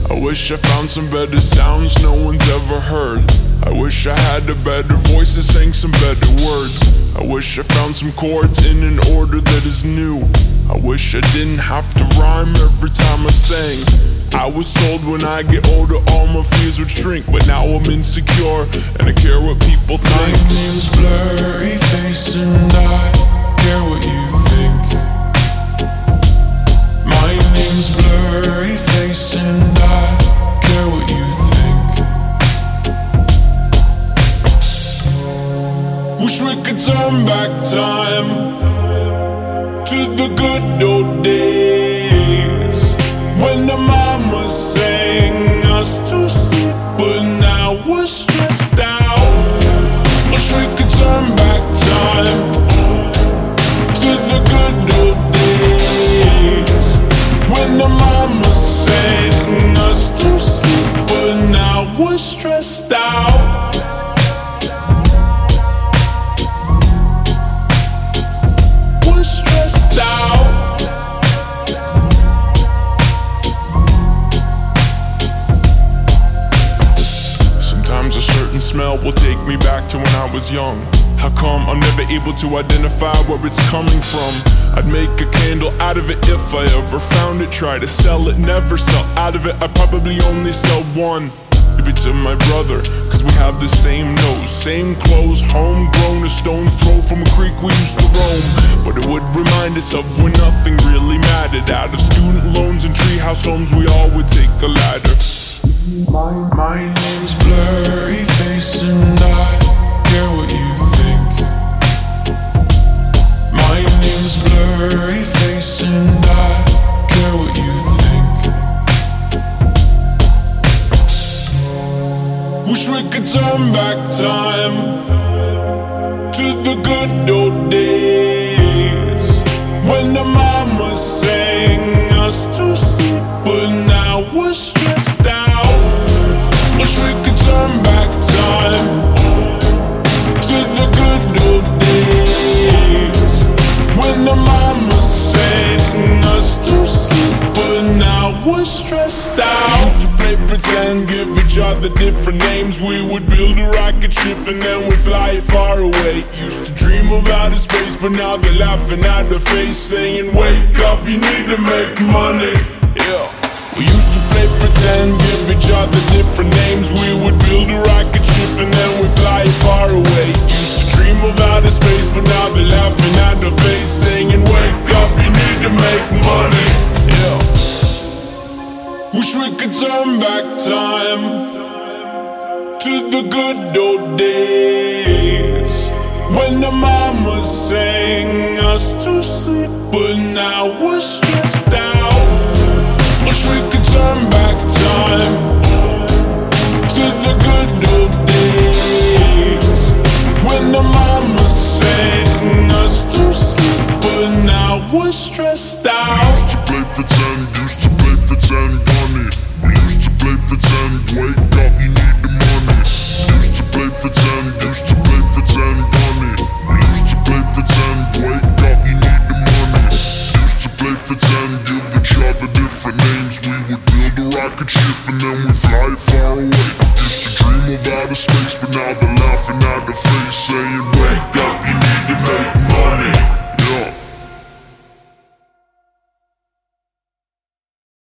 I wish I found some better sounds no one's ever heard. I wish I had a better voice that sang some better words. I wish I found some chords in an order that is new. I wish I didn't have to rhyme every time I sang. I was told when I get older all my fears would shrink, but now I'm insecure and I care what people think. My name's Blurry Face and I care what you think. My name's Blurry Face and I care what you think. Wish we could turn back time to the good old days when the mama sang us to sleep, but now we're stressed out. Wish we could turn back time to the good old days when the mama sang us to sleep, but now we're stressed out. We're stressed out. Sometimes a certain smell will take me back to when I was young. How come I'm never able to identify where it's coming from? I'd make a candle out of it if I ever found it. Try to sell it, never sell out of it. I'd probably only sell one. Maybe to my brother, cause we have the same nose, same clothes, homegrown, a stone's throw from a creek we used to roam. But it would remind us of when nothing really mattered. Out of student loans and treehouse homes, we all would take the ladder. My name's Blurry Face and I care what you think. My name's Blurry Face and I care what you think. Wish we could turn back time to the good old days when the mama sang us to sleep, but now we're stressed out. Wish we could turn back time to the good old days when the mama sang us to sleep, but now we're stressed out. Used to play pretend, give each other different names. We would build a rocket ship and then we'd fly it far away. Used to dream of outer space, but now they're laughing at the face, saying wake up, you need to make money. Yeah. We used to play pretend, give each other different names. We would build a rocket ship and then we'd fly it far away. Used to dream of outer space, but now they're laughing at the face, saying wake up, you need to make money. Yeah. Wish we could turn back time to the good old days when the mama sang us to sleep, but now we're stressed out. Wish we could turn back time to the good old days when the mama sang us to sleep, but now we're stressed out. Used to play pretend, used to play pretend, bunny. We used to play pretend, wake up, you need the money. Used to play pretend, used to play pretend, bunny. We used to play pretend, wake up, you need the money. Used to play pretend, give each other different names. We would build a rocket ship and then we'd fly far away. Used to dream of outer space, but now they're laughing at the face, saying